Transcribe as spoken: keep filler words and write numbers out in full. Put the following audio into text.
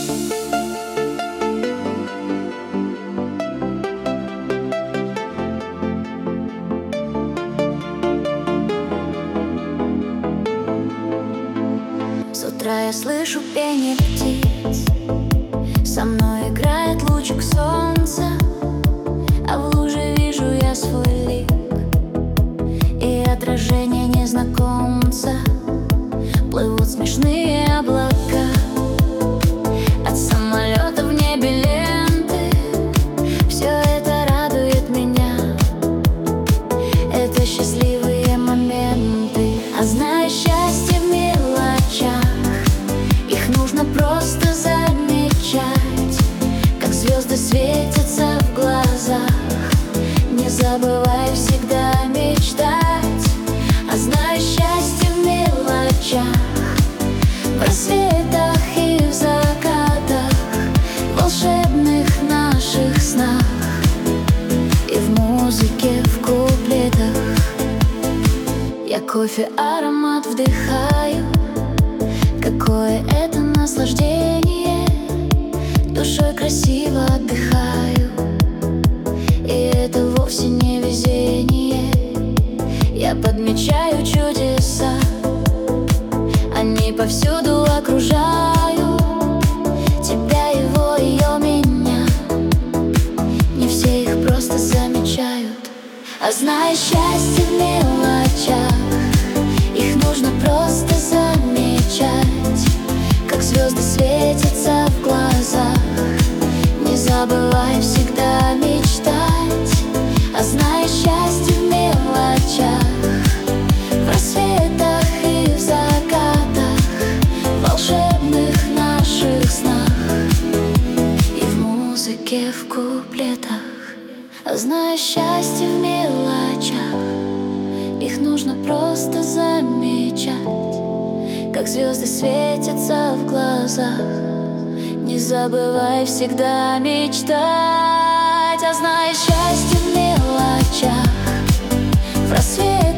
С утра я слышу пение птиц, со мной играет лучик солнца, а в луже вижу я свой лик и отражение незнакомца. Плывут смешные облака, от самолета в небе ленты. Все это радует меня, это счастливые моменты. А знаешь, счастье в мелочах, их нужно просто замечать, как звезды светятся в глазах. Не забывай всегда мечтать. А знаешь, счастье в мелочах, в рассветах и в закатах, в волшебных наших снах и в музыке, в куплетах. Я кофе аромат вдыхаю, какое это наслаждение. Душой красиво отдыхаю, и это вовсе не везение. Я подмечаю чудеса, они повсюду окружают тебя, его, ее, меня. Не все их просто замечают. А знаешь, счастье в мелочах, их нужно просто замечать, как звезды светятся в глазах. Не забывай всегда мечтать. А знаешь, счастье в мелочах, в рассветах и в закатах, в волшебных наших снах и в музыке, в куплетах. А знаешь, счастье в мелочах, их нужно просто замечать, как звезды светятся в глазах. Не забывай всегда мечтать. А знаешь, счастье в мелочах, в рассветах